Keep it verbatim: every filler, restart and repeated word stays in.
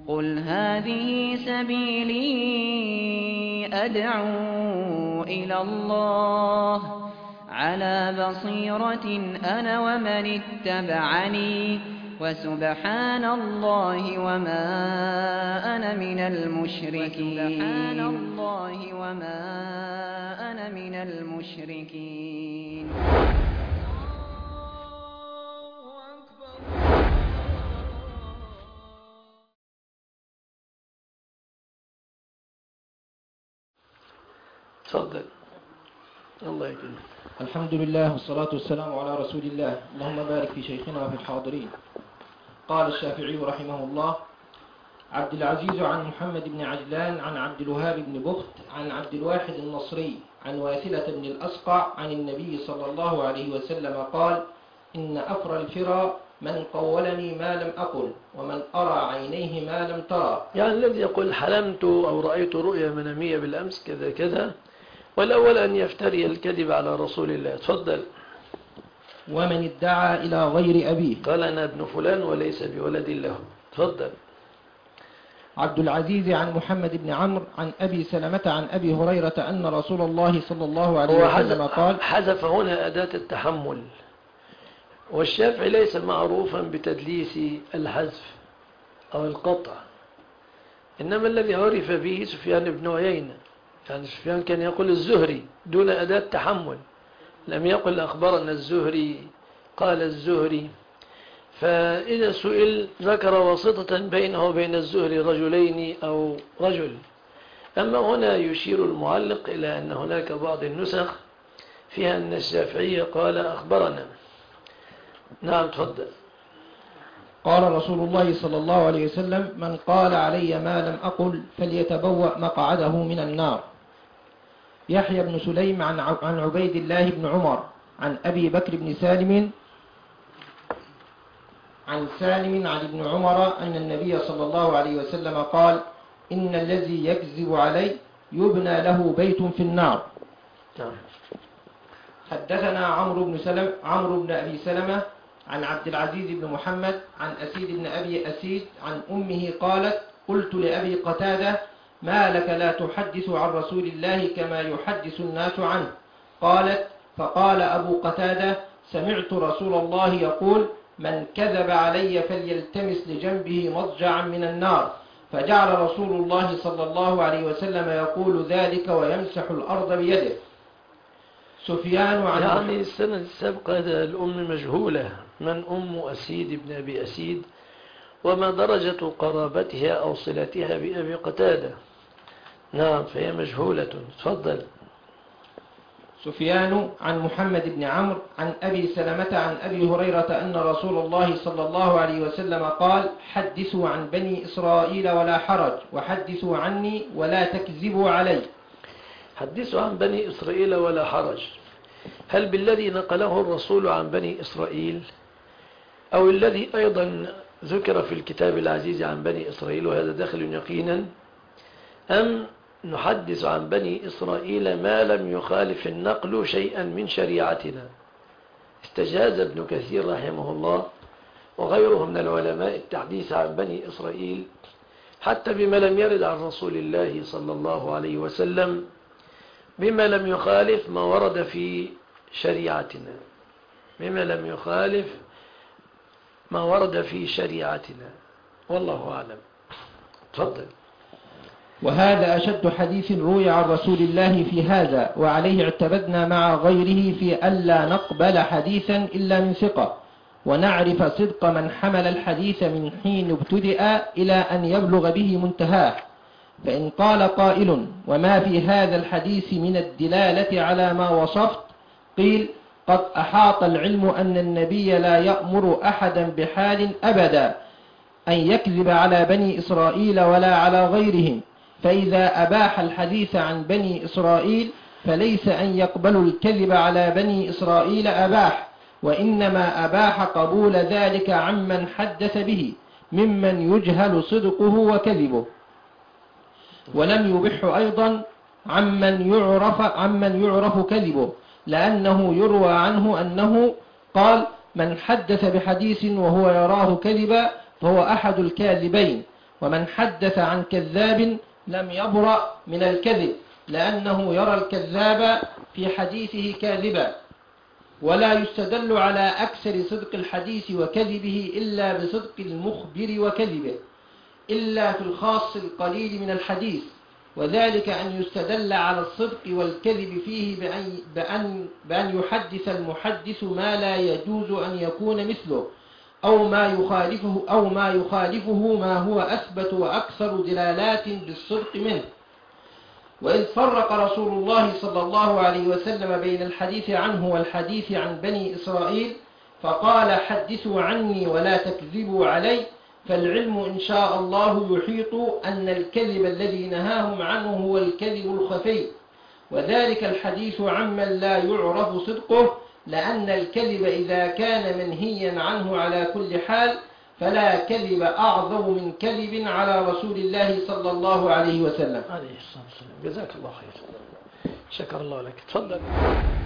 قل هذه سبيلي أدعو إلى الله على بصيرة أنا ومن اتبعني وسبحان الله وما أنا من المشركين وسبحان الله وما أنا من المشركين. تفضل. الله يكرمك. الحمد لله والصلاة والسلام على رسول الله. اللهم بارك في شيخنا وفي الحاضرين. قال الشافعي رحمه الله: عبد العزيز عن محمد بن عجلان عن عبد الوهاب بن بخت عن عبد الواحد النصري عن واثلة بن الأسقع عن النبي صلى الله عليه وسلم قال: إن أفر الفرى من قولني ما لم أقل ومن أرى عينيه ما لم ترى. يعني الذي يقول حلمت أو رأيت رؤيا منامية بالأمس كذا كذا، والأول أن يفتري الكذب على رسول الله. تفضل. ومن ادعى إلى غير أبيه قال أنا ابن فلان وليس بولد له. تفضل. عبد العزيز عن محمد بن عمرو عن أبي سلمة عن أبي هريرة أن رسول الله صلى الله عليه وسلم قال. حذف هنا أداة التحمل، والشافعي ليس معروفا بتدليس الحذف أو القطع، إنما الذي عرف به سفيان بن عيينة. يعني سفيان كان يقول الزهري دون أداة تحمل، لم يقل أخبرنا الزهري قال الزهري. فإذا سئل ذكر واسطة بينه وبين الزهري رجلين أو رجل. أما هنا يشير المعلق إلى أن هناك بعض النسخ فيها أن الشافعي قال أخبرنا. نعم تفضل. قال رسول الله صلى الله عليه وسلم: من قال علي ما لم أقل فليتبوأ مقعده من النار. يحيى بن سليم عن عن عبيد الله بن عمر عن أبي بكر بن سالم عن سالم عن ابن عمر أن النبي صلى الله عليه وسلم قال: إن الذي يكذب علي يبنى له بيت في النار. حدثنا عمرو بن سلم عمرو بن أبي سلمة عن عبد العزيز بن محمد عن أسيد بن أبي أسيد عن أمه قالت: قلت لأبي قتادة: ما لك لا تحدث عن رسول الله كما يحدث الناس عنه؟ قالت: فقال أبو قتادة: سمعت رسول الله يقول: من كذب علي فليلتمس لجنبه مضجعا من النار. فجعل رسول الله صلى الله عليه وسلم يقول ذلك ويمسح الأرض بيده. سفيان عن يعني السنة السابقة الأم مجهولة، من أم أسيد بن أبي أسيد وما درجة قرابتها أو صلتها بأبي قتادة. نعم فهي مجهولة. تفضل. سفيان عن محمد بن عمرو عن أبي سلمة عن أبي هريرة أن رسول الله صلى الله عليه وسلم قال: حدثوا عن بني إسرائيل ولا حرج، وحدثوا عني ولا تكذبوا علي. حدثوا عن بني إسرائيل ولا حرج، هل بالذي نقله الرسول عن بني إسرائيل، أو الذي أيضا ذكر في الكتاب العزيز عن بني إسرائيل وهذا داخل يقينا، أم نحدث عن بني إسرائيل ما لم يخالف النقل شيئا من شريعتنا؟ استجاز ابن كثير رحمه الله وغيره من العلماء التحديث عن بني إسرائيل حتى بما لم يرد عن رسول الله صلى الله عليه وسلم، بما لم يخالف ما ورد في شريعتنا، بما لم يخالف ما ورد في شريعتنا، والله أعلم. تفضل. وهذا أشد حديث روي عن رسول الله في هذا، وعليه اعتمدنا مع غيره في ألا نقبل حديثا إلا من ثقة، ونعرف صدق من حمل الحديث من حين ابتدأ إلى أن يبلغ به منتهاه. فإن قال قائل: وما في هذا الحديث من الدلالة على ما وصفت؟ قيل: قد أحاط العلم أن النبي لا يأمر أحدا بحال أبدا أن يكذب على بني إسرائيل ولا على غيرهم، فإذا أباح الحديث عن بني إسرائيل فليس أن يقبلوا الكذب على بني إسرائيل أباح، وإنما أباح قبول ذلك عمن حدث به ممن يجهل صدقه وكذبه، ولم يبح أيضا عمن يعرف, عمن يعرف كذبه، لأنه يروى عنه أنه قال: من حدث بحديث وهو يراه كذبا فهو أحد الكاذبين، ومن حدث عن كذاب لم يبرأ من الكذب، لأنه يرى الكذاب في حديثه كاذبا. ولا يستدل على أكثر صدق الحديث وكذبه إلا بصدق المخبر وكذبه، إلا في الخاص القليل من الحديث، وذلك أن يستدل على الصدق والكذب فيه بأن, بأن, بأن يحدث المحدث ما لا يجوز أن يكون مثله، أو ما يخالفه, أو ما يخالفه ما هو أثبت وأكثر دلالات بالصدق منه. وإذ فرق رسول الله صلى الله عليه وسلم بين الحديث عنه والحديث عن بني إسرائيل فقال: حدثوا عني ولا تكذبوا علي، فالعلم إن شاء الله يحيط أن الكذب الذي نهاهم عنه هو الكذب الخفي، وذلك الحديث عمن لا يعرف صدقه، لأن الكذب إذا كان منهيا عنه على كل حال فلا كذب أعظم من كذب على رسول الله صلى الله عليه وسلم. عليه الصلاة والسلام. جزاك الله خير. شكر الله لك. تفضل.